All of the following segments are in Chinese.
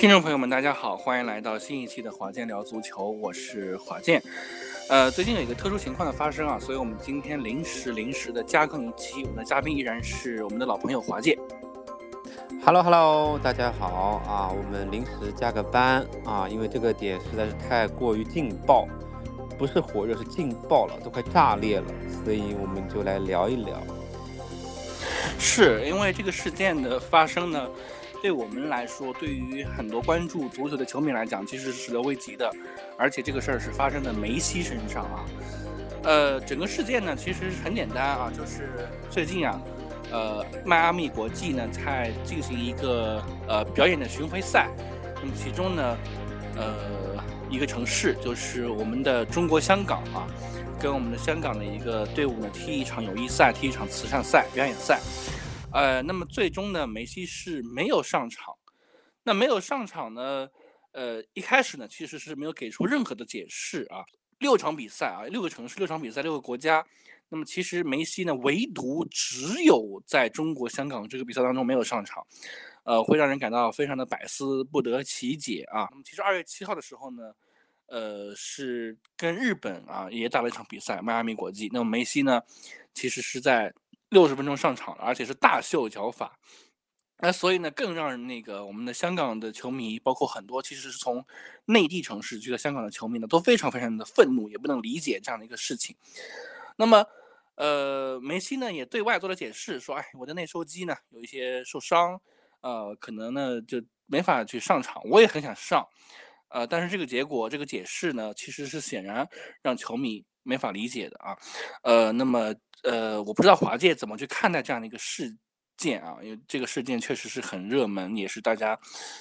听众朋友们，大家好，欢迎来到新一期的华健聊足球，我是华健。最近有一个特殊情况的发生啊，所以我们今天临时的加更一期，我们的嘉宾依然是我们的老朋友华健。 Hello， 大家好啊！我们临时加个班啊，因为这个点实在是太过于劲爆，不是火热，是劲爆了，都快炸裂了，所以我们就来聊一聊。 是因为这个事件的发生呢，对我们来说，对于很多关注足球的球迷来讲，其实是始料未及的，而且这个事儿是发生在梅西身上啊。整个事件呢，其实很简单啊，就是最近啊，迈阿密国际呢在进行一个表演的巡回赛，那么其中呢，一个城市就是我们的中国香港啊，跟我们的香港的一个队伍呢踢一场友谊赛，踢一场慈善赛、表演赛。那么最终呢，梅西是没有上场。那没有上场呢，一开始呢其实是没有给出任何的解释啊。6场比赛啊，6个城市，6场比赛，6个国家。那么其实梅西呢，唯独只有在中国香港这个比赛当中没有上场，会让人感到非常的百思不得其解啊。那么其实2月7号的时候呢，是跟日本啊也打了一场比赛，迈阿密国际。那么梅西呢，其实是在60分钟上场了，而且是大秀脚法。所以呢，更让人我们的香港的球迷，包括很多其实是从内地城市去到香港的球迷呢，都非常非常的愤怒，也不能理解这样的一个事情。那么，梅西呢也对外做了解释，说，我的内收肌呢有一些受伤，可能呢就没法去上场。我也很想上，但是这个结果，这个解释呢，其实是显然让球迷没法理解的啊。那么，我不知道华界怎么去看待这样的一个事件啊，因为这个事件确实是很热门，也是大家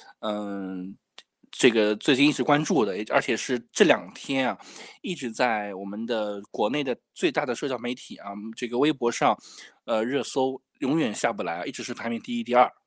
这个最近一直关注的，而且是这2天啊，一直在我们的国内的最大的社交媒体啊，这个微博上，热搜永远下不来，一直是排名第1、第2。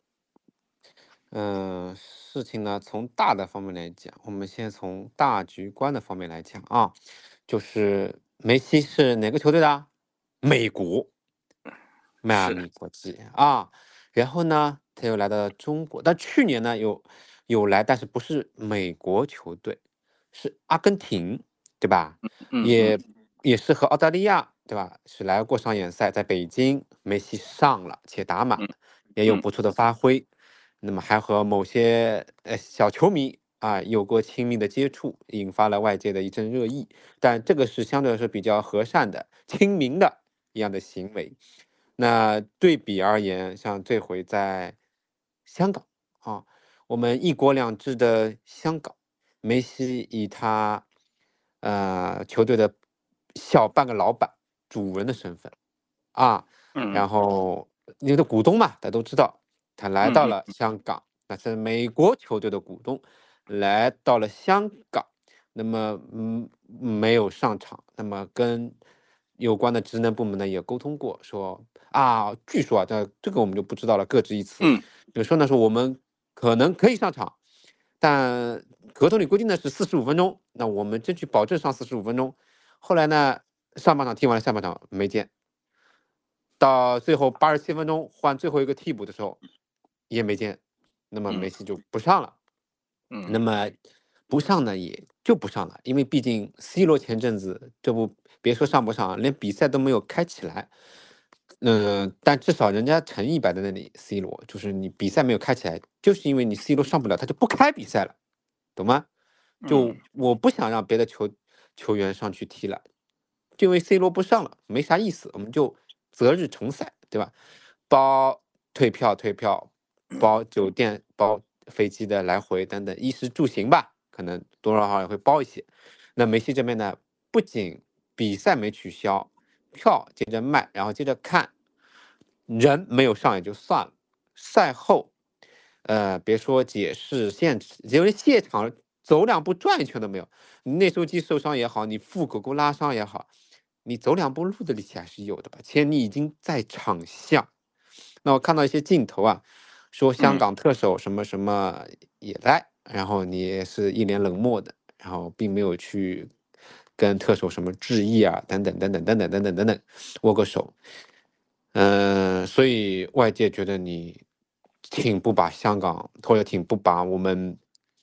事情呢，从大的方面来讲，我们先从大局观的方面来讲啊，就是梅西是哪个球队的？美国迈阿密国际啊。然后呢，他又来到了中国，但去年呢有来，但是不是美国球队，是阿根廷，对吧？也是和澳大利亚，对吧？是来过商演赛，在北京，梅西上了且打满，也有不错的发挥。那么还和某些小球迷啊有过亲密的接触，引发了外界的一阵热议。但这个是相对来说比较和善的、亲民的一样的行为。那对比而言，像这回在香港啊，我们一国两制的香港，梅西以他球队的小半个老板、主人的身份啊，然后因为的股东嘛，大家都知道，他来到了香港，那是美国球队的股东，来到了香港，那么没有上场，那么跟有关的职能部门呢也沟通过，说啊，据说啊，这个我们就不知道了，各执一词。有说呢说我们可能可以上场，但合同里规定的是45分钟，那我们争取保证上45分钟。后来呢，上半场踢完了，下半场没见，到最后87分钟换最后一个替补的时候也没见，那么梅西就不上了。那么不上呢也就不上了，因为毕竟 C 罗前阵子这不别说上不上，连比赛都没有开起来。但至少人家诚意摆在那里 ，C 罗就是你比赛没有开起来，就是因为你 C 罗上不了，他就不开比赛了，懂吗？就我不想让别的球员上去踢了，就因为 C 罗不上了，没啥意思，我们就择日重赛，对吧？包退票、包酒店、包飞机的来回等等，衣食住行吧，可能多少少也会包一些。那梅西这边呢，不仅比赛没取消，票接着卖，然后接着看，人没有上也就算了，赛后，别说解释因为现场走2步转一圈都没有，你内收肌受伤也好，你腹股沟拉伤也好，你走2步路的力气还是有的吧？且你已经在场下。那我看到一些镜头啊，说香港特首什么什么也在，然后你也是一脸冷漠的，然后并没有去跟特首什么致意啊，等等等等等等等等等等，握个手。所以外界觉得你挺不把香港，或者挺不把我们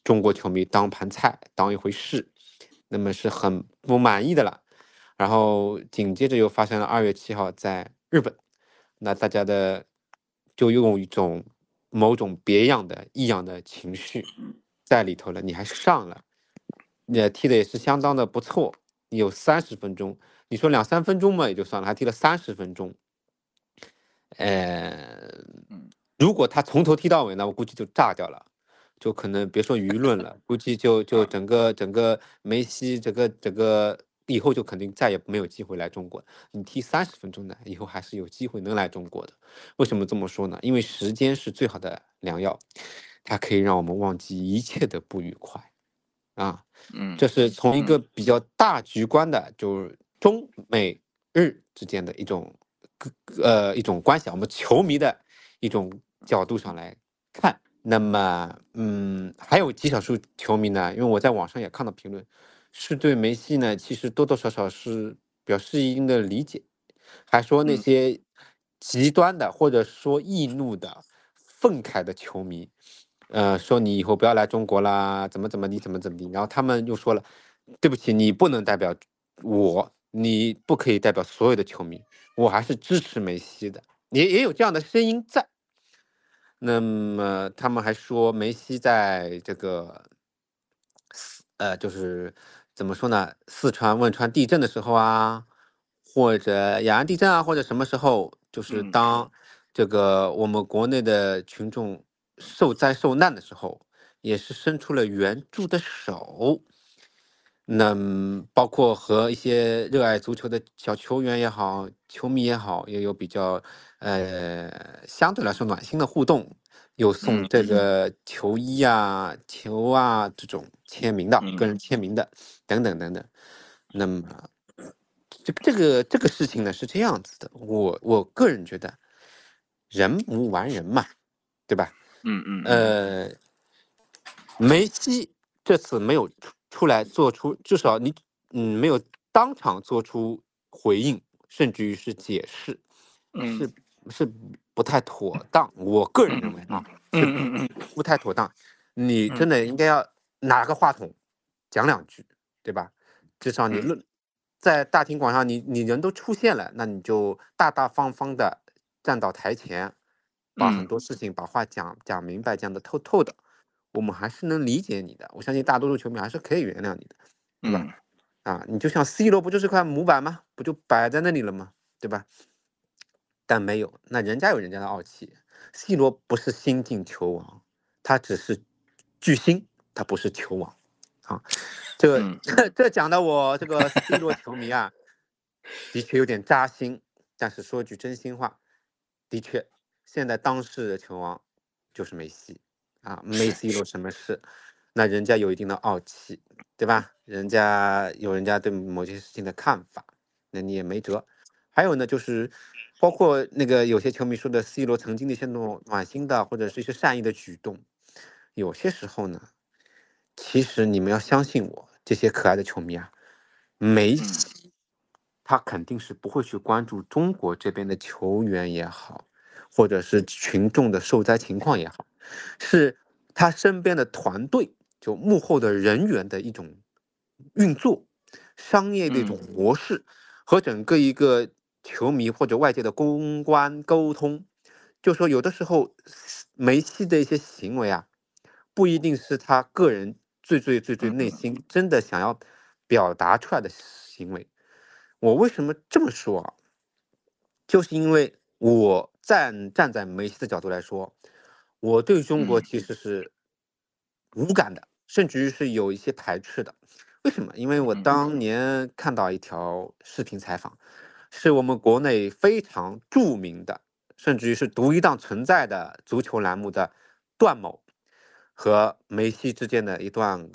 中国球迷当盘菜当一回事，那么是很不满意的了。然后紧接着又发生了2月7号在日本，那大家的就用一种某种别样的异样的情绪在里头了。你还上了，你也踢的也是相当的不错，你有30分钟，你说2、3分钟嘛也就算了，还踢了30分钟。呃，如果他从头踢到尾呢，我估计就炸掉了，就可能别说舆论了，估计就整个梅西整个以后就肯定再也没有机会来中国。你踢30分钟呢，以后还是有机会能来中国的。为什么这么说呢？因为时间是最好的良药，它可以让我们忘记一切的不愉快啊。这是从一个比较大局观的，就是中美日之间的一种关系，我们球迷的一种角度上来看。那么，还有极少数球迷呢，因为我在网上也看到评论，是对梅西呢，其实多多少少是表示一定的理解，还说那些极端的或者说易怒的、愤慨的球迷，说你以后不要来中国啦，怎么怎么地，怎么怎么地。然后他们又说了，对不起，你不能代表我，你不可以代表所有的球迷，我还是支持梅西的，也有这样的声音在。那么他们还说梅西在这个就是怎么说呢？四川汶川地震的时候啊，或者雅安地震啊，或者什么时候，就是当这个我们国内的群众受灾受难的时候，也是伸出了援助的手。那包括和一些热爱足球的小球员也好，球迷也好，也有比较相对来说暖心的互动，有送这个球衣啊、球啊这种签名的、个人签名的等等等等。那么这个事情呢是这样子的，我个人觉得，人无完人嘛，对吧？梅西这次没有出来做出，至少你没有当场做出回应，甚至于是解释，是不太妥当。我个人认为啊，是不太妥当。你真的应该要拿个话筒讲两句，对吧？至少你在大庭广上，你人都出现了，那你就大大方方的站到台前，把很多事情把话讲明白，讲得透透的。我们还是能理解你的，我相信大多数球迷还是可以原谅你的，对吧？你就像 C 罗不就是块模板吗？不就摆在那里了吗？对吧？但没有，那人家有人家的傲气。C 罗不是新晋球王，他只是巨星，他不是球王啊。这讲的我这个 C 罗球迷啊，的确有点扎心。但是说句真心话，的确，现在当世的球王就是梅西。没 C 罗什么事，那人家有一定的傲气，对吧？人家有人家对某些事情的看法，那你也没辙。还有呢，就是包括那个有些球迷说的 C 罗曾经的一些暖心的或者是一些善意的举动，有些时候呢，其实你们要相信我，这些可爱的球迷啊，梅西他肯定是不会去关注中国这边的球员也好，或者是群众的受灾情况也好。是他身边的团队，就幕后的人员的一种运作，商业的一种模式，和整个一个球迷或者外界的公关沟通。就说有的时候梅西的一些行为啊，不一定是他个人最内心真的想要表达出来的行为。我为什么这么说啊？就是因为我站在梅西的角度来说，我对中国其实是无感的，甚至于是有一些排斥的。为什么？因为我当年看到一条视频采访，是我们国内非常著名的，甚至于是独一档存在的足球栏目的段某和梅西之间的一段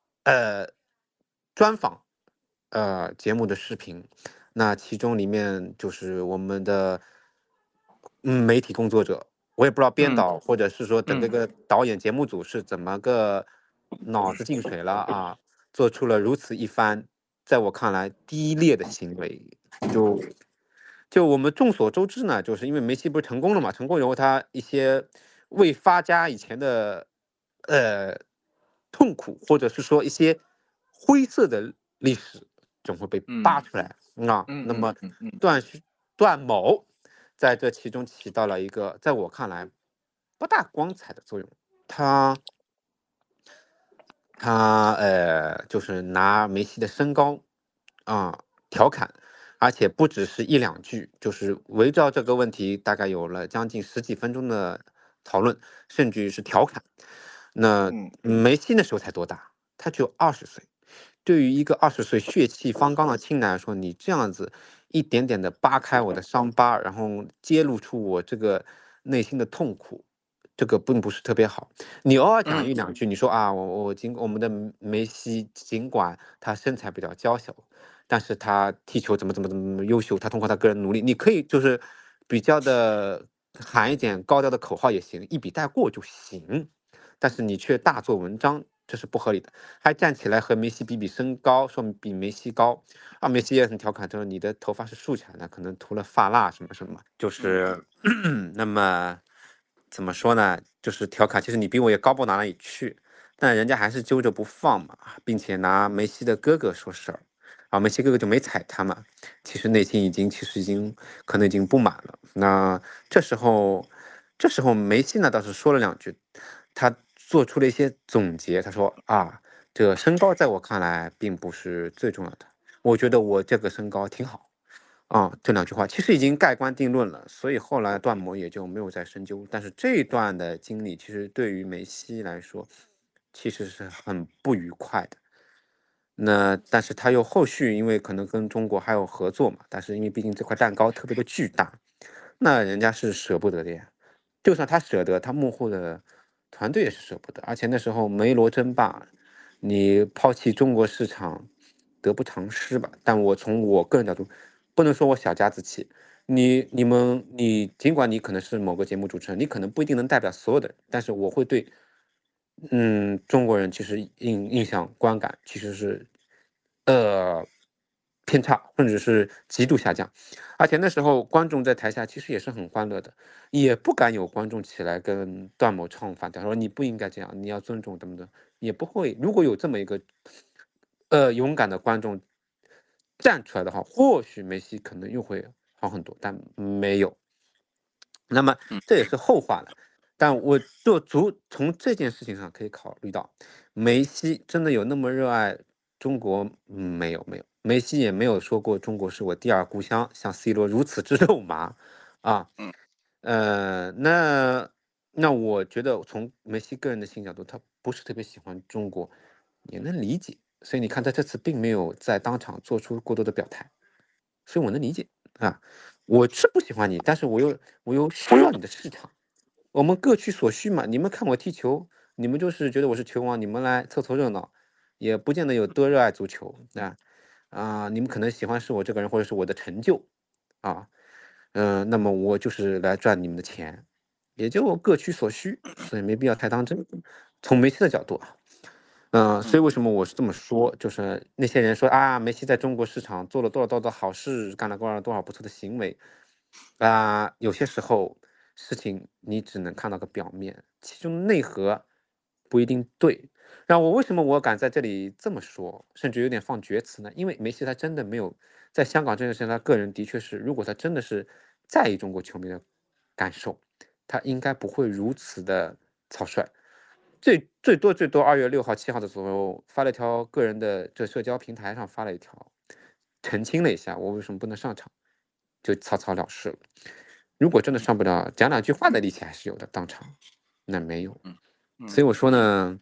专访节目的视频。那其中里面就是我们的媒体工作者，我也不知道编导或者是说整个导演节目组是怎么个脑子进水了啊，做出了如此一番在我看来低劣的行为。就我们众所周知呢，就是因为梅西不是成功了嘛，成功以后他一些未发家以前的痛苦，或者是说一些灰色的历史，总会被扒出来啊。那么段某在这其中起到了一个在我看来不大光彩的作用。他就是拿梅西的身高调侃，而且不只是一两句，就是围绕这个问题大概有了将近十几分钟的讨论，甚至于是调侃。那梅西那时候才多大？他只有20岁。对于一个20岁血气方刚的青年来说，你这样子一点点的扒开我的伤疤，然后揭露出我这个内心的痛苦，这个并不是特别好。你偶尔讲一两句，你说啊，我们的梅西尽管他身材比较娇小，但是他踢球怎么优秀，他通过他个人努力，你可以就是比较的喊一点高调的口号也行，一笔带过就行。但是你却大做文章，这是不合理的。还站起来和梅西比比身高，说比梅西高啊。梅西也很调侃，他说你的头发是竖起来的，可能涂了发蜡什么什么，就是那么怎么说呢？就是调侃，其实你比我也高不到哪里去，但人家还是揪着不放嘛，并且拿梅西的哥哥说事儿。啊，梅西哥哥就没踩他嘛，其实内心其实已经可能已经不满了。那这时候梅西呢倒是说了两句，他做出了一些总结。他说啊，这个身高在我看来并不是最重要的，我觉得我这个身高挺好啊。这两句话其实已经盖棺定论了，所以后来段某也就没有再深究。但是这一段的经历其实对于梅西来说，其实是很不愉快的。但是他又后续因为可能跟中国还有合作嘛，但是因为毕竟这块蛋糕特别的巨大，那人家是舍不得的呀。就算他舍得，他幕后的团队也是舍不得。而且那时候梅罗争霸，你抛弃中国市场，得不偿失吧。但从我个人角度，不能说我小家子气。你尽管你可能是某个节目主持人，你可能不一定能代表所有的人，但是我会对中国人其实印象观感其实是偏差，甚至是极度下降。而且那时候观众在台下其实也是很欢乐的，也不敢有观众起来跟段某唱反调，说你不应该这样，你要尊重等等，也不会。如果有这么一个勇敢的观众站出来的话，或许梅西可能又会好很多，但没有。那么这也是后话了。但我从这件事情上可以考虑到，梅西真的有那么热爱中国？没有，没有。梅西也没有说过中国是我第二故乡，像 C 罗如此之肉麻啊。那我觉得从梅西个人的性角度，他不是特别喜欢中国，也能理解。所以你看，他这次并没有在当场做出过多的表态，所以我能理解啊。我是不喜欢你，但是我又需要你的市场，我们各取所需嘛。你们看我踢球，你们就是觉得我是球王，你们来凑凑热闹，也不见得有多热爱足球你们可能喜欢是我这个人，或者是我的成就啊。那么我就是来赚你们的钱，也就各取所需，所以没必要太当真。从梅西的角度所以为什么我是这么说？就是那些人说啊，梅西在中国市场做了多少多少的好事，干了多少不错的行为有些时候事情你只能看到个表面，其中内核不一定对。为什么我敢在这里这么说，甚至有点放厥词呢？因为梅西他真的没有在香港这件事情，他个人的确是，如果他真的是在意中国球迷的感受，他应该不会如此的草率。最多2月6号、7号的时候发了一条个人的这社交平台上发了一条，澄清了一下我为什么不能上场，就草草了事了。如果真的上不了，讲两句话的力气还是有的，当场那没有。所以我说呢，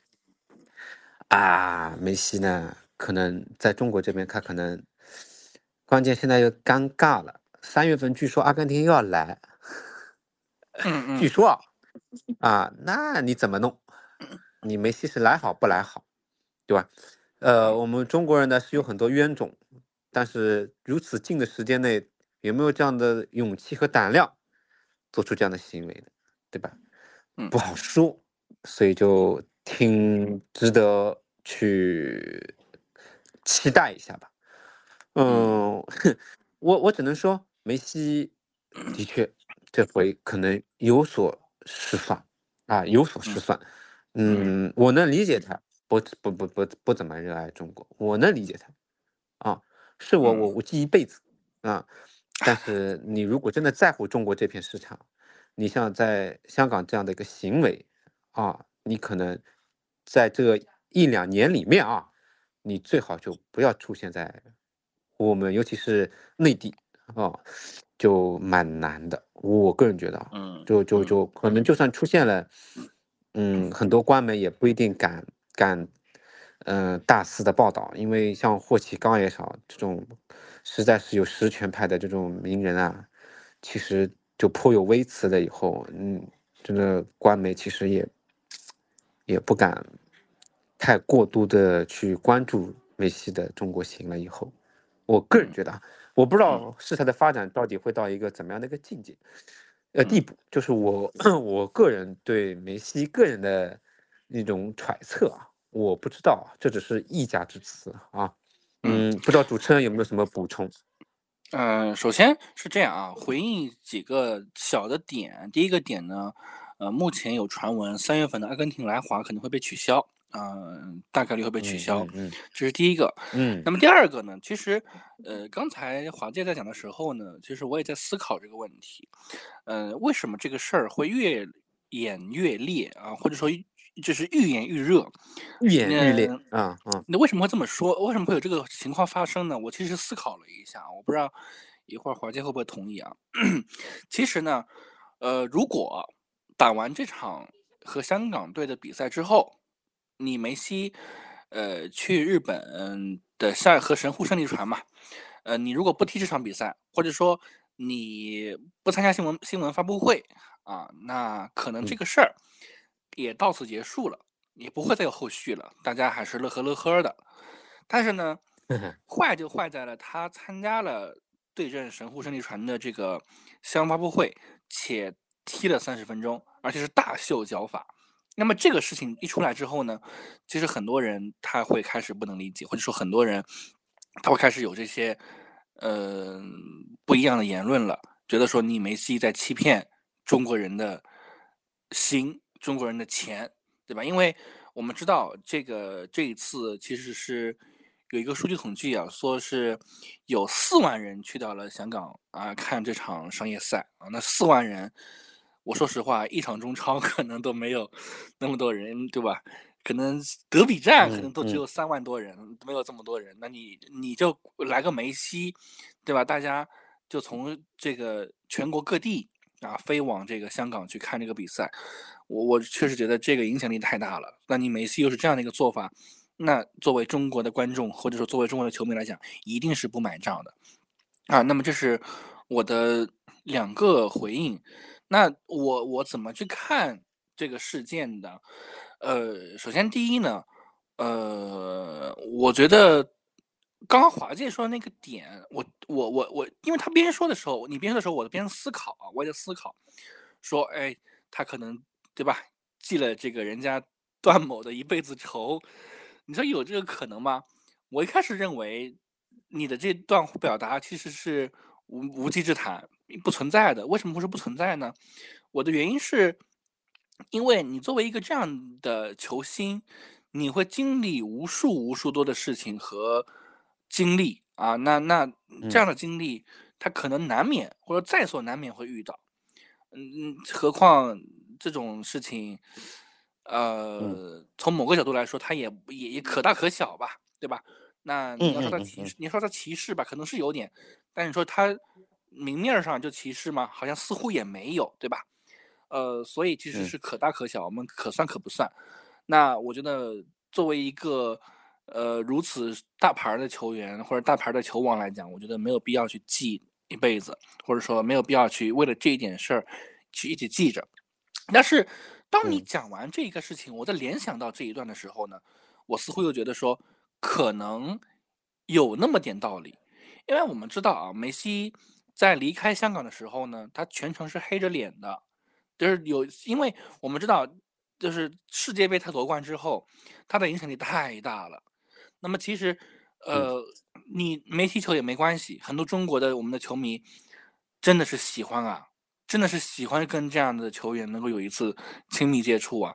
梅西呢，可能在中国这边他可能关键现在又尴尬了。3月份据说阿根廷又要来，据说那你怎么弄？你梅西是来好不来好，对吧？我们中国人呢是有很多冤种，但是如此近的时间内，有没有这样的勇气和胆量做出这样的行为呢？对吧？不好说，所以就挺值得去期待一下吧。我只能说，梅西的确这回可能有所失算有所失算。我能理解他， 不怎么热爱中国，我能理解他啊，是嗯我记一辈子啊。但是你如果真的在乎中国这片市场，你像在香港这样的一个行为啊，你可能在这1-2年里面啊，你最好就不要出现在我们，尤其是内地啊，就蛮难的。我个人觉得啊， 嗯就可能就算出现了，很多官媒也不一定敢大肆的报道，因为像霍启刚也好，这种实在是有实权派的这种名人啊，其实就颇有微词了以后，真的官媒其实也不敢太过度的去关注梅西的中国行了以后，我个人嗯觉得啊，我不知嗯道事态的发展到底会到一个怎么样的一个境界，地嗯步，就是我我个人对梅西个人的一种揣测啊，我不知道啊，这只是一家之词啊， 嗯。 不知道主持人有没有什么补充？ 首先是这样啊，回应几个小的点。第一个点呢，目前有传闻3月份的阿根廷来华可能会被取消，大概率会被取消， 嗯嗯嗯这是第一个。 嗯那么第二个呢，其实，刚才华姐在讲的时候呢，其实我也在思考这个问题，为什么这个事儿会越演越烈啊，或者说就是愈演愈热？ 愈演愈烈那啊啊， 那为什么会这么说？为什么会有这个情况发生呢？我其实思考了一下，我不知道一会儿华姐会不会同意啊？其实呢，如果打完这场和香港队的比赛之后，你梅西，去日本的和神户胜利船嘛，你如果不踢这场比赛，或者说你不参加新闻发布会啊，那可能这嗯个事儿也到此结束了。也不会再有后续了，大家还是乐呵乐呵的。但是呢，坏就坏在了他参加了对阵神户胜利船的这个新闻发布会，且踢了30分钟，而且是大秀脚法。那么这个事情一出来之后呢，其实很多人他会开始不能理解，或者说很多人他会开始有这些不一样的言论了，觉得说你梅西在欺骗中国人的心，中国人的钱。对吧？因为我们知道这一次其实是有一个数据统计啊，说是有4万人去到了香港啊看这场商业赛啊。那4万人，我说实话，一场中超可能都没有那么多人，对吧？可能德比战可能都只有3万多人，没有这么多人。那你就来个梅西，对吧？大家就从这个全国各地啊飞往这个香港去看这个比赛。我确实觉得这个影响力太大了。那你梅西又是这样的一个做法，那作为中国的观众或者说作为中国的球迷来讲，一定是不买账的啊。那么这是我的2个回应。那我怎么去看这个事件的？首先第一呢，我觉得刚刚华姐说的那个点，我，因为他边说的时候，你边说的时候，我边思考啊，我也在思考，说，哎，他可能对吧，记了这个人家段某的一辈子仇，你说有这个可能吗？我一开始认为你的这段表达其实是无稽之谈，不存在的。为什么会是不存在呢？我的原因是，因为你作为一个这样的球星，你会经历无数无数多的事情和经历啊，那这嗯样的经历，他可能难免或者在所难免会遇到。何况这种事情， 嗯从某个角度来说，它也可大可小吧，对吧？那你嗯要说嗯嗯嗯他歧视，你要说他歧视吧，可能是有点，但你说他明面儿上就歧视吗？好像似乎也没有，对吧？所以其实嗯是可大可小，我们可算可不算。那我觉得作为一个如此大牌儿的球员或者大牌儿的球王来讲，我觉得没有必要去记一辈子，或者说没有必要去为了这一点事儿去一直记着。但是当你嗯讲完这个事情，我在联想到这一段的时候呢，我似乎又觉得说可能有那么点道理，因为我们知道啊，梅西在离开香港的时候呢，他全程是黑着脸的，就是因为我们知道，就是世界杯他夺冠之后，他的影响力太大了。那么其实， 嗯呃，你没踢球也没关系，很多中国的我们的球迷真的是喜欢啊，真的是喜欢跟这样的球员能够有一次亲密接触啊。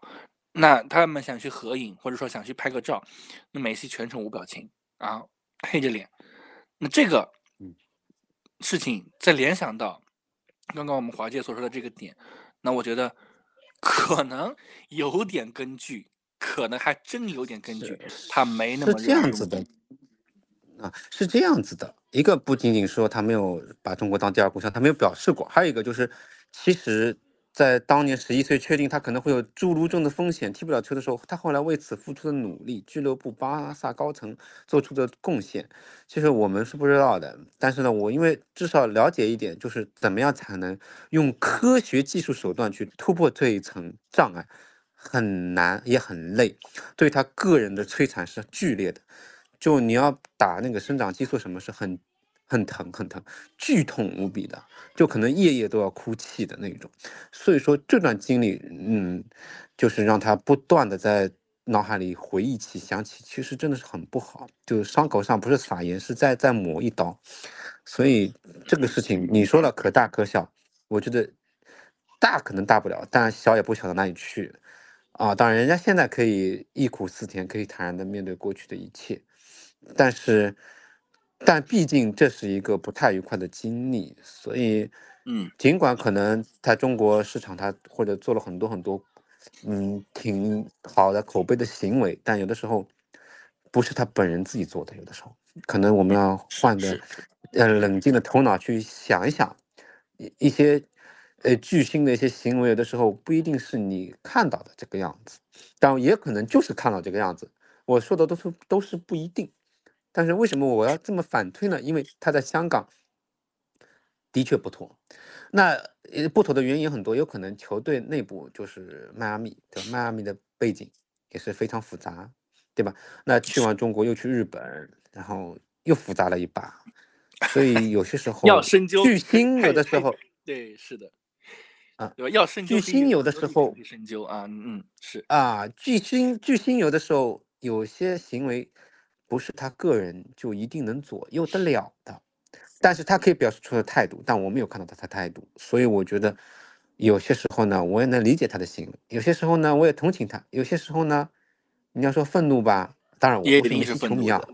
那他们想去合影，或者说想去拍个照，那梅西全程无表情啊，黑着脸。那这个嗯， 事情再联想到刚刚我们华姐所说的这个点，那我觉得可能有点根据，可能还真有点根据，他没那是这么热爱中国。 样子的。是这样子的，一个不仅仅说他没有把中国当第二故乡，他没有表示过，还有一个就是，其实，在当年11岁确定他可能会有侏儒症的风险，踢不了球的时候，他后来为此付出的努力，俱乐部巴萨高层做出的贡献，其实我们是不知道的。但是呢，我因为至少了解一点，就是怎么样才能用科学技术手段去突破这一层障碍，很难也很累，对他个人的摧残是剧烈的。就你要打那个生长激素，什么是很疼很疼，剧痛无比的，就可能夜夜都要哭泣的那种。所以说这段经历，就是让他不断的在脑海里回忆起、想起，其实真的是很不好。就是伤口上不是撒盐，是在抹一刀。所以这个事情你说了可大可小，我觉得大可能大不了，但小也不小到哪里去。当然，人家现在可以忆苦思甜，可以坦然的面对过去的一切，但是，但毕竟这是一个不太愉快的经历，所以， 嗯， 尽管可能在中国市场他或者做了很多很多，挺好的口碑的行为，但有的时候不是他本人自己做的，有的时候可能我们要换个， 是是是， 冷静的头脑去想一想，一些巨星的一些行为，有的时候不一定是你看到的这个样子，但也可能就是看到这个样子。我说的都是不一定，但是为什么我要这么反推呢？因为他在香港的确不妥。那不妥的原因很多，有可能球队内部就是迈阿密，对吧？迈阿密的背景也是非常复杂，对吧？那去完中国又去日本，然后又复杂了一把，所以有些时候要深究， 巨星有可以太的时候对，是的， 啊， 对吧？要深究可以巨星有的合理的时候去深究啊，是， 巨星有的时候有些行为不是他个人就一定能左右得了的，但是他可以表示出的态度，但我没有看到他的态度，所以我觉得有些时候呢，我也能理解他的行为，有些时候呢，我也同情他，有些时候呢，你要说愤怒吧，当然我也一定是不是梅西球愤怒的， 迷啊，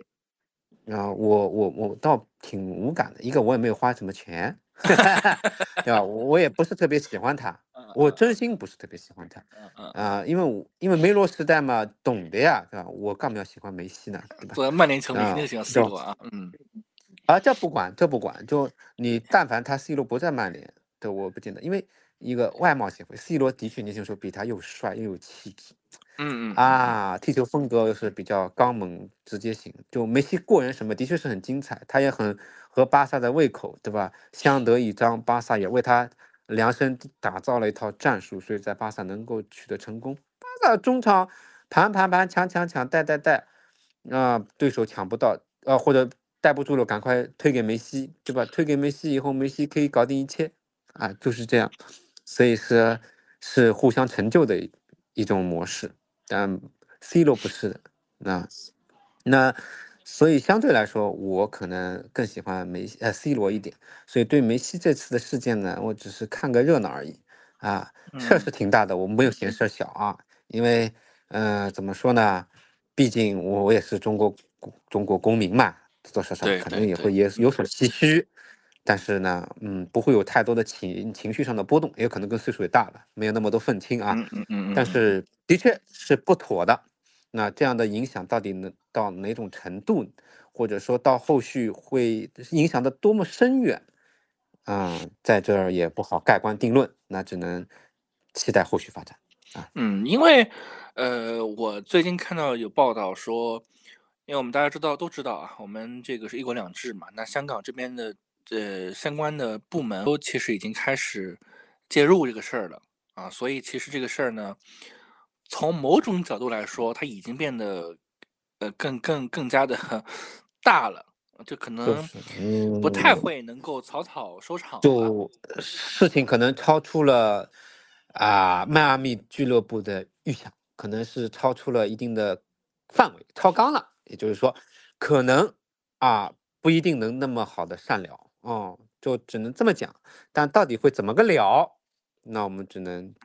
我倒挺无感的，一个我也没有花什么钱，对吧？我也不是特别喜欢他， 嗯我真嗯心不是特别喜欢他， 嗯， 因为梅罗时代嘛，懂的呀，对吧？我干嘛要喜欢梅西呢，对吧？ 作为曼联球迷肯定喜欢 C 对吧？ 罗啊， 这不管，这不管，就你但凡他 C 罗不在曼联，对，我不见得，因为一个外貌协会，C 罗的确年轻时候比他又帅又有气质，踢球风格又是比较刚猛直接型，就梅西过人什么的确是很精彩，他也很合巴萨的胃口，对吧？相得益彰，巴萨也为他量身打造了一套战术，所以在巴萨能够取得成功。巴萨中场盘，抢，带，对手抢不到，或者带不住了，赶快推给梅西，对吧？推给梅西以后，梅西可以搞定一切，就是这样，所以是互相成就的一种模式，但 C 罗不是的，那所以相对来说，我可能更喜欢C 罗一点，所以对梅西这次的事件呢，我只是看个热闹而已，事儿是挺大的，我没有嫌事儿小啊，因为怎么说呢，毕竟我也是中国公民嘛，多多少少对可能也会对对， 有所唏嘘，但是呢，不会有太多的情绪上的波动，也有可能跟岁数也大了，没有那么多愤青啊，但是的确是不妥的。那这样的影响到底能到哪种程度，或者说到后续会影响的多么深远，在这儿也不好盖棺定论，那只能期待后续发展啊。 因为我最近看到有报道说，因为我们大家都知道啊，我们这个是一国两制嘛，那香港这边的相关的部门都其实已经开始介入这个事儿了啊，所以其实这个事儿呢，从某种角度来说，它已经变得更加的大了，就可能就是不太会能够草草收场了。 就事情可能超出了迈阿密俱乐部的预想，可能是超出了一定的范围，超纲了。也就是说，可能不一定能那么好的善了，就只能这么讲。但到底会怎么个了，那我们只能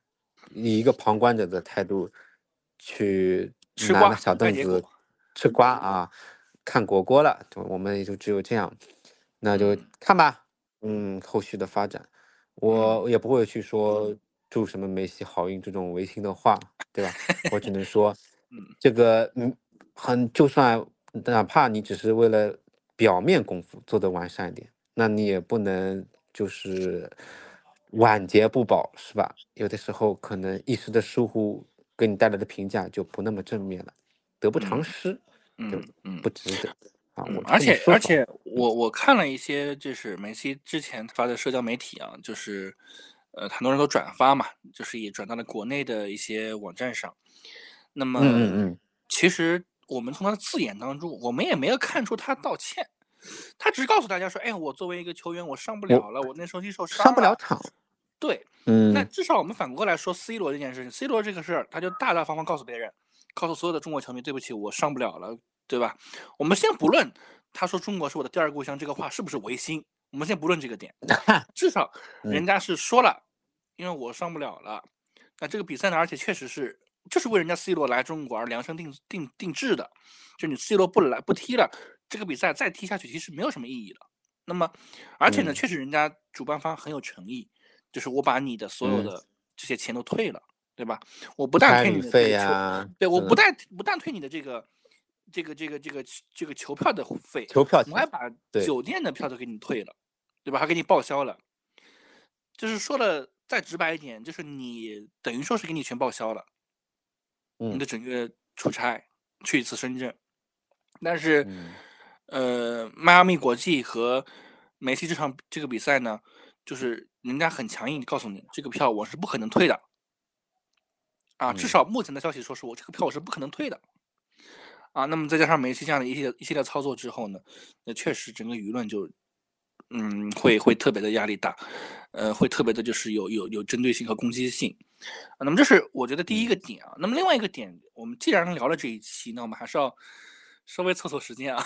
以一个旁观者的态度去吃瓜拿个小等待结果。 凳子吃瓜啊，看果果了，我们也就只有这样，那就看吧，后续的发展，我也不会去说祝什么梅西好运这种违心的话，对吧？我只能说，这个就算哪怕你只是为了表面功夫做得完善一点，那你也不能就是晚节不保，是吧？有的时候可能一时的疏忽给你带来的评价就不那么正面了，得不偿失，就不值得啊！我而这么说法。 且我看了一些就是梅西之前发的社交媒体啊，就是很多人都转发嘛，就是也转到了国内的一些网站上。那么其实我们从他的字眼当中，我们也没有看出他道歉，他只是告诉大家说，哎，我作为一个球员，我上不了了，我那时候受伤上不了了。 场。 对，那至少我们反过来说 C 罗这件事情，C 罗这个事儿，他就大大方方告诉别人，告诉所有的中国球迷，对不起，我上不了了，对吧？我们先不论他说中国是我的第二故乡这个话是不是违心，我们先不论这个点，至少人家是说了，因为我上不了了。那这个比赛呢，而且确实是就是为人家 C 罗来中国而量身定制的，就你 C 罗不踢了，这个比赛再踢下去其实没有什么意义了。那么，而且呢，确实人家主办方很有诚意，就是我把你的所有的这些钱都退了，对吧？我不但退你的这个球，对，我不但退你的这个球票的费， 球票钱， 我还把酒店的票都给你退了，对吧？还给你报销了。就是说的再直白一点，就是你等于说是给你全报销了，你的整个出差去一次深圳，但是，迈阿密国际和梅西这个比赛呢，就是人家很强硬告诉你，这个票我是不可能退的，啊，至少目前的消息说是我这个票我是不可能退的，啊，那么再加上梅西这样的一系列操作之后呢，那确实整个舆论就，会特别的压力大，会特别的就是有针对性和攻击性。那么这是我觉得第一个点啊。那么另外一个点，我们既然聊了这一期，那我们还是要稍微凑时间啊。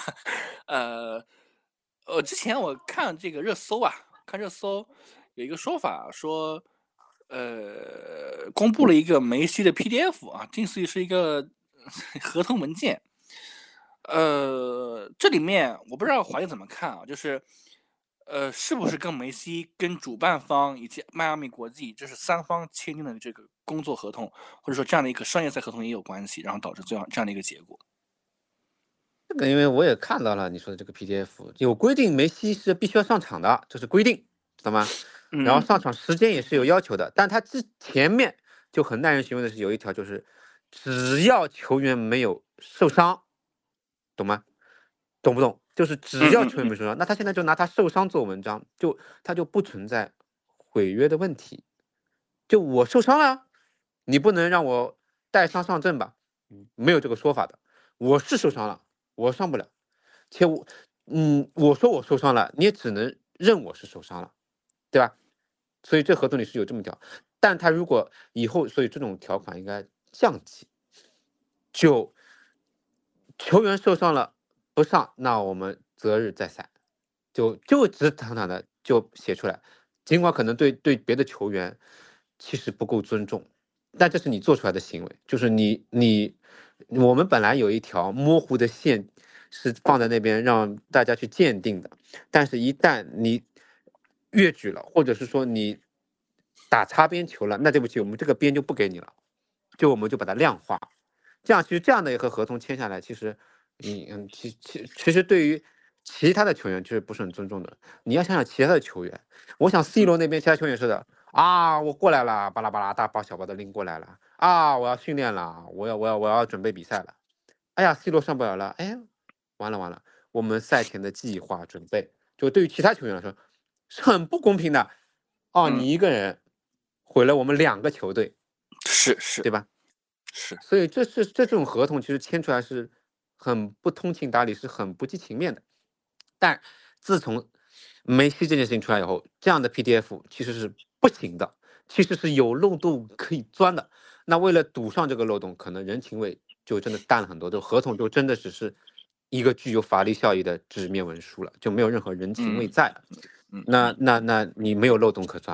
之前我看这个热搜啊，看热搜有一个说法说，公布了一个梅西的 PDF 啊，近似于是一个合同文件。这里面我不知道华爷怎么看啊，就是。是不是跟梅西、跟主办方以及迈阿密国际，这是三方签订的这个工作合同，或者说这样的一个商业赛合同也有关系，然后导致这样的一个结果？ 这个因为我也看到了你说的这个 PDF，有规定梅西是必须要上场的，这是规定，知道吗？然后上场时间也是有要求的，但他前面就很耐人寻味的是有一条，就是只要球员没有受伤，懂吗？懂不懂？就是只要球员没受伤，那他现在就拿他受伤做文章，他就不存在毁约的问题。就我受伤了，你不能让我带伤上阵吧？没有这个说法的。我是受伤了，我上不了。且我说我受伤了，你也只能认我是受伤了，对吧？所以这合同里是有这么条，但他如果以后，所以这种条款应该降级，就球员受伤了不上，那我们择日再赛，就直坦坦的就写出来，尽管可能对别的球员其实不够尊重，但这是你做出来的行为，就是我们本来有一条模糊的线是放在那边让大家去鉴定的，但是一旦你越矩了，或者是说你打擦边球了，那对不起，我们这个边就不给你了，我们就把它量化。这样其实这样的一个合同签下来，其实其实对于其他的球员就是不是很尊重的。你要想想其他的球员，我想 C 罗那边其他球员是的啊，我过来了，巴拉巴拉大包小包的拎过来了啊，我要训练了，我要准备比赛了。哎呀，C 罗上不了了，哎，完了，我们赛前的计划准备，就对于其他球员来说是很不公平的。哦，你一个人毁了我们2个球队， 是， 对吧？ 是， 所以这种合同其实签出来是很不通情达理，是很不近情面的。但自从梅西这件事情出来以后，这样的 PDF 其实是不行的，其实是有漏洞可以钻的。那为了堵上这个漏洞，可能人情味就真的淡了很多，这合同就真的只是一个具有法律效益的纸面文书了，就没有任何人情味在了。那你没有漏洞可钻了。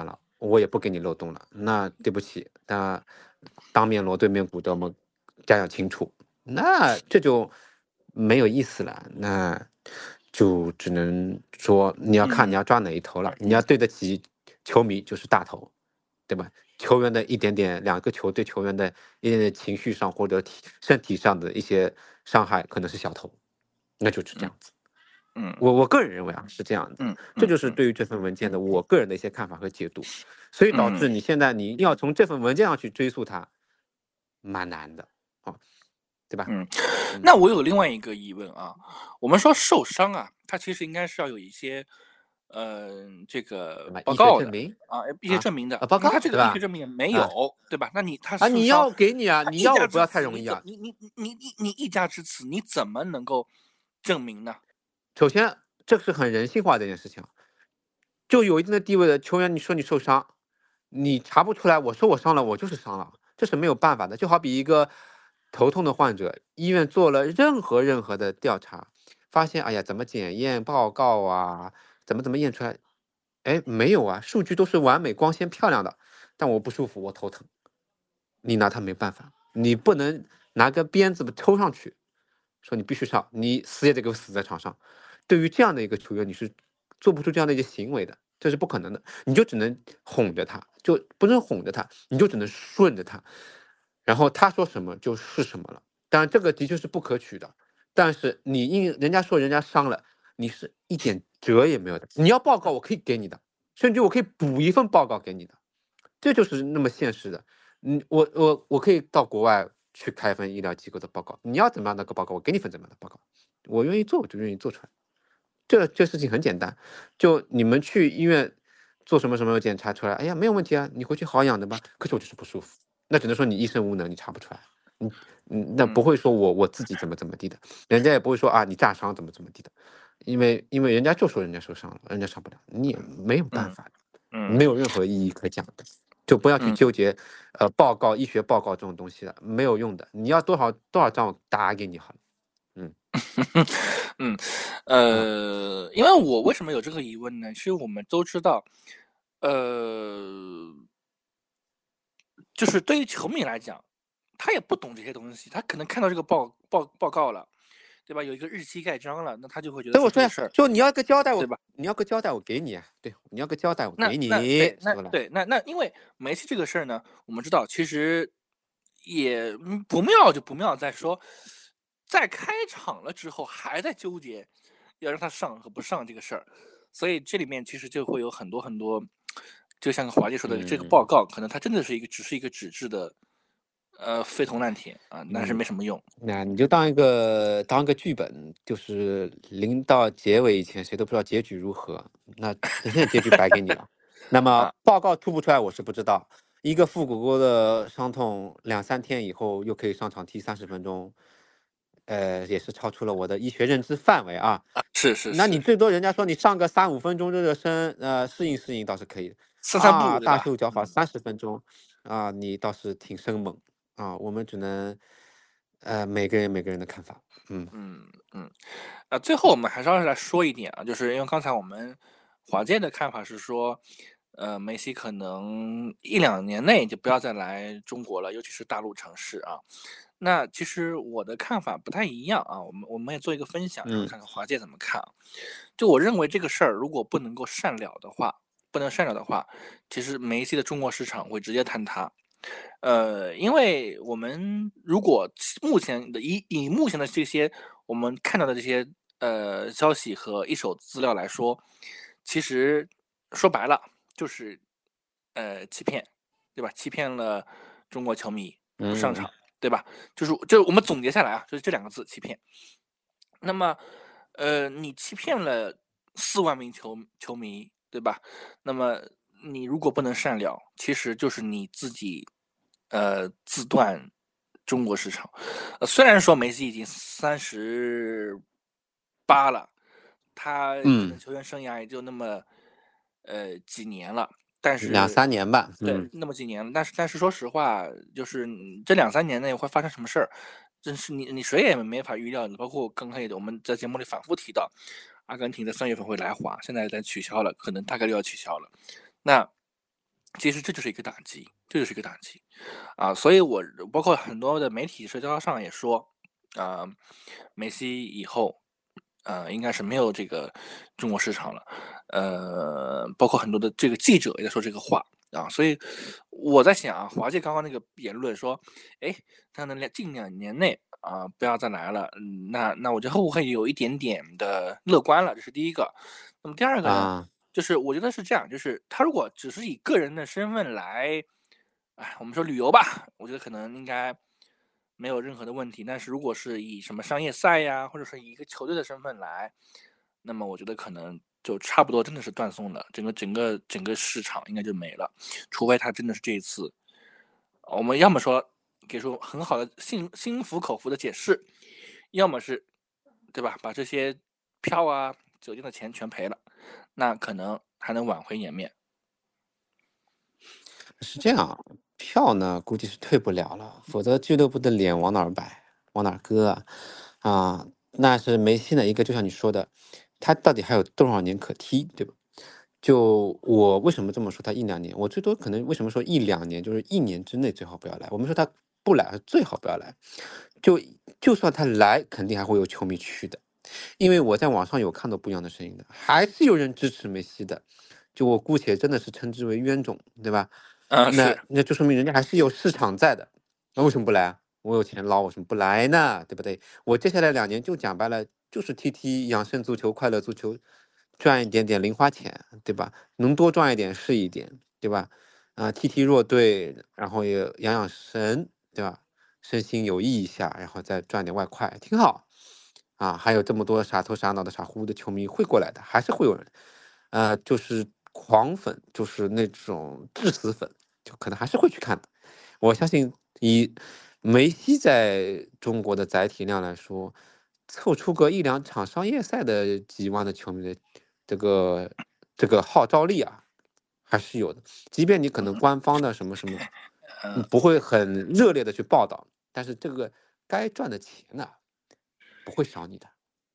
我也不给你漏洞了。那对不起，那当面锣对面鼓的，我们讲清楚，那这就没有意思了。那就只能说你要看你要抓哪一头了，你要对得起球迷就是大头，对吧？球员的一点点，两个球队球员的一点点情绪上或者身体上的一些伤害，可能是小头，那就是这样子。我个人认为啊是这样的，这就是对于这份文件的我个人的一些看法和解读，所以导致你现在你一定要从这份文件上去追溯它，蛮难的啊，对吧？ 那我有另外一个疑问啊，我们说受伤啊，它其实应该是要有一些这个报告的啊，一些证明的。 报告， 他这个医学证明也没有，对吧？那他受伤你要给你啊，你要不要太容易啊？ 你一家之词，你怎么能够证明呢？ 首先，这是很人性化的一件事情，就有一定的地位的球员，你说你受伤，你查不出来，我说我伤了，我就是伤了，这是没有办法的。就好比一个头痛的患者，医院做了任何的调查，发现哎呀，怎么检验报告啊，怎么验出来，哎，没有啊，数据都是完美、光鲜、漂亮的，但我不舒服，我头疼，你拿他没办法，你不能拿个鞭子抽上去，说你必须上，你死也得给我死在场上。对于这样的一个球员，你是做不出这样的一个行为的，这是不可能的。你就只能哄着他，就不能哄着他，你就只能顺着他，然后他说什么就是什么了。当然，这个的确是不可取的，但是人家说人家伤了，你是一点辙也没有的。你要报告，我可以给你的，甚至我可以补一份报告给你的，这就是那么现实的。我可以到国外去开一份医疗机构的报告，你要怎么样的个报告，我给你份怎么样的报告，我愿意做我就愿意做出来。这事情很简单，就你们去医院做什么检查出来，哎呀没有问题啊，你回去好好养的吧。可是我就是不舒服，那只能说你医生无能，你查不出来。那不会说我自己怎么地的，人家也不会说啊你炸伤怎么地的，因为人家就说人家受伤了，人家上不了，你也没有办法，没有任何意义可讲的，就不要去纠结报告医学报告这种东西了，没有用的。你要多少仗我打给你好了。 因为我为什么有这个疑问呢？其实我们都知道，就是对于球迷来讲，他也不懂这些东西，他可能看到这个报告了，对吧？有一个日期盖章了，那他就会觉得我说事儿， 就你要个交代我， 对吧？ 你要个交代我给你，对，你要个交代我给你。 那因为梅西这个事儿呢，我们知道其实也不妙，就不妙在说，在开场了之后还在纠结要让他上和不上这个事儿，所以这里面其实就会有很多，就像华姐说的，这个报告可能它真的是只是一个纸质的，废铜烂铁啊，但是没什么用。 那你就当一个剧本，就是临到结尾以前，谁都不知道结局如何，那现在结局白给你了。那么报告出不出来，我是不知道。一个腹股沟的伤痛，2-3天以后又可以上场踢30分钟，也是超出了我的医学认知范围啊。 是。 那你最多人家说你上个3-5分钟热身，适应倒是可以。 散步大秀脚法30分钟，啊，你倒是挺生猛啊。我们只能，每个人的看法。 最后我们还是要来说一点啊，就是因为刚才我们华健的看法是说，梅西可能1-2年内就不要再来中国了，尤其是大陆城市啊。那其实我的看法不太一样啊，我们也做一个分享，看看华健怎么看啊。就我认为这个事儿如果不能够善了的话，其实梅西的中国市场会直接坍塌。因为我们如果目前的以目前的这些我们看到的这些消息和一手资料来说，其实说白了就是欺骗，对吧？欺骗了中国球迷不上场，对吧？就是我们总结下来啊，就是这2个字：欺骗。那么你欺骗了4万名球迷，对吧？那么你如果不能善了，其实就是你自己自断中国市场。虽然说梅西已经38了，他可能球员生涯也就那么几年了，但是 2-3年吧， 对，那么几年了。但是说实话，就是这2-3年内会发生什么事儿，真是你谁也没法预料的。包括刚才我们在节目里反复提到，阿根廷在3月份会来华，现在在取消了，可能大概率要取消了。那其实这就是一个打击，这就是一个打击啊！所以我包括很多的媒体社交上也说，梅西以后应该是没有这个中国市场了，包括很多的这个记者也在说这个话啊，所以我在想啊，华界刚刚那个言论说，哎，他能近2年内啊不要再来了，那我觉得会不会有一点点的乐观了？这是第一个。那么第二个呢？就是我觉得是这样，就是他如果只是以个人的身份来，我们说旅游吧，我觉得可能应该没有任何的问题。但是如果是以什么商业赛呀，或者是以一个球队的身份来，那么我觉得可能就差不多真的是断送了，整个市场应该就没了，除非他真的是这一次，我们要么说给出很好的心服口服的解释，要么是，对吧？把这些票啊、酒店的钱全赔了。那可能还能挽回颜面。 是这样，票呢估计是退不了了，否则俱乐部的脸往哪儿摆，往哪儿搁啊？那是梅西呢一个，就像你说的，他到底还有多少年可踢，对吧？就我为什么这么说？他1-2年，我最多可能为什么说1-2年，就是1年之内最好不要来。我们说他不来，最好不要来。就算他来，肯定还会有球迷去的，因为我在网上有看到不一样的声音的，还是有人支持梅西的。就我姑且真的是称之为冤种，对吧？ 是， 那就说明人家还是有市场在的。那为什么不来啊？我有钱捞，为什么不来呢？对不对？我接下来2年就讲白了，就是踢养生足球、快乐足球，赚一点点零花钱，对吧？能多赚一点是一点，对吧？踢弱队，然后也养神，对吧？身心有益一下，然后再赚点外快，挺好。还有这么多傻头傻脑的傻乎乎的球迷会过来的，还是会有人，就是狂粉，就是那种致死粉，就可能还是会去看的。我相信以梅西在中国的载体量来说，凑出个1-2场商业赛的几万的球迷的这个号召力啊，还是有的。即便你可能官方的什么什么，不会很热烈的去报道，但是这个该赚的钱呢，不会少你的。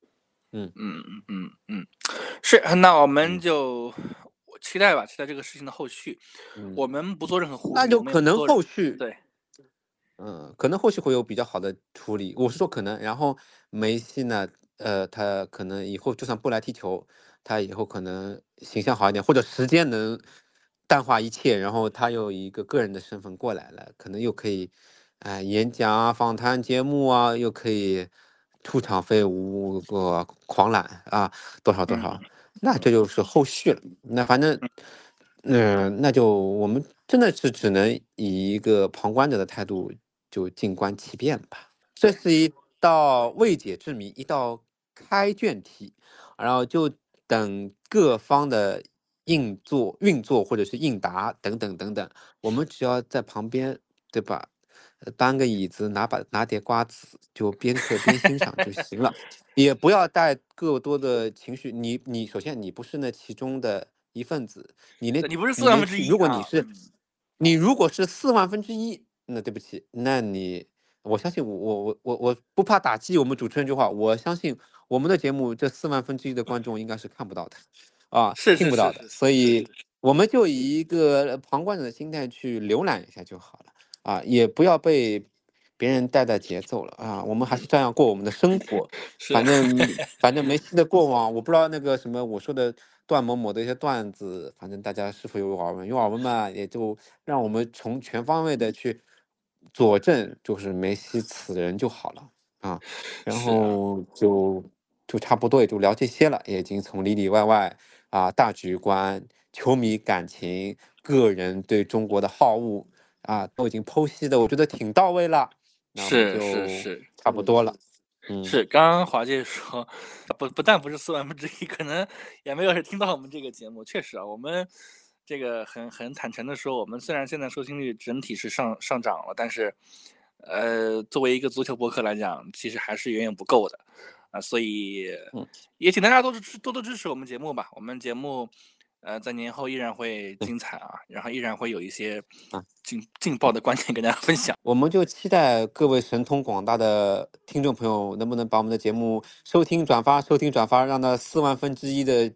是。那我们嗯就期待吧，期待这个事情的后续。 嗯， 我们不做任何呼那吁，我们也就可能不做后续对。 可能后续会有比较好的处理，我是说可能。然后梅西呢，他可能以后就算不来踢球，他以后可能形象好一点，或者时间能淡化一切，然后他又以一个个人的身份过来了，可能又可以，演讲啊、访谈节目啊，又可以出场费个狂揽啊，多少多少，那这就是后续了。那反正。那就我们真的是只能以一个旁观者的态度，就静观其变吧。这对， 是一道未解之谜，一道开卷题，然后就等各方的运作或者是应答等等等等，我们只要在旁边，对吧？搬个椅子，拿碟瓜子，就边嗑边欣赏就行了。也不要带过多的情绪。你首先你不是那其中的一份子， 你不是四你连去， 万分之一啊。 你如果是4万分之一，那对不起，那我相信我不怕打击我们主持人这句话，我相信我们的节目这4万分之一的观众应该是看不到的， 是听不到的， 是是是所以是是我们就以一个旁观者的心态去浏览一下就好了。也不要被别人带节奏了我们还是照样过我们的生活。 是。 反正梅西的过往，我不知道那个什么我说的段某某的一些段子，反正大家是否有耳闻？有耳闻嘛，也就让我们从全方位的去佐证，就是梅西此人就好了啊。然是啊。 后就差不多也就聊这些了，也已经从里里外外大局观、球迷感情、个人对中国的好恶都已经剖析的，我觉得挺到位了。那我们是是就是差不多了。 是，刚刚华姐说，不但不是1/4，可能也没有人听到我们这个节目。确实啊，我们这个很坦诚的说，我们虽然现在收听率整体是上涨了，但是，作为一个足球博客来讲，其实还是远远不够的所以也请大家多多支持我们节目吧。我们节目在年后依然会精彩然后依然会有一些劲爆的观点跟大家分享。 我们就期待各位神通广大的听众朋友能不能把我们的节目收听转发，让那4万分之一的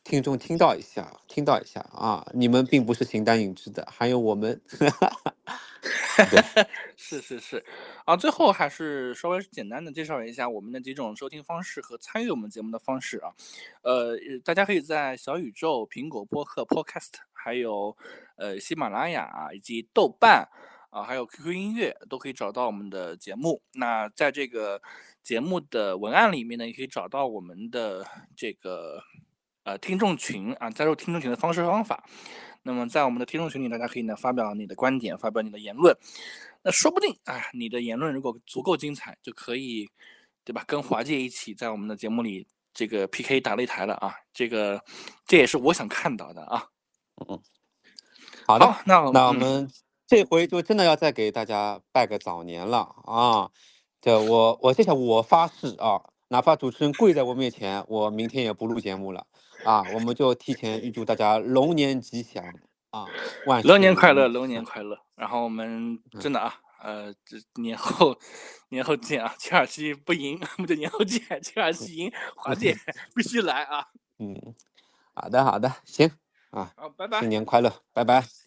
听众听到一下，听到一下啊！你们并不是形单影只的，还有我们。对， 是，啊，最后还是稍微简单的介绍一下我们的几种收听方式和参与我们节目的方式啊。大家可以在小宇宙、苹果播客 Podcast， 还有喜马拉雅以及豆瓣啊，还有 QQ 音乐都可以找到我们的节目。那在这个节目的文案里面呢，也可以找到我们的这个听众群啊，加入听众群的方式方法。那么在我们的听众群里，大家可以呢发表你的观点，发表你的言论。那说不定你的言论如果足够精彩，就可以，对吧？跟华界一起在我们的节目里这个 PK 打擂台了啊！这也是我想看到的啊。 好的， 那我们这回就真的要再给大家拜个早年了啊！我发誓啊，哪怕主持人跪在我面前，我明天也不录节目了啊！我们就提前预祝大家龙年吉祥啊，万事龙年快乐， 如意。 龙年快乐！然后我们真的这年后见啊！切尔西不赢，我们就年后见。切尔西赢，华界必须来啊！ 好的，行啊， 好，拜拜。 新年快乐，拜拜。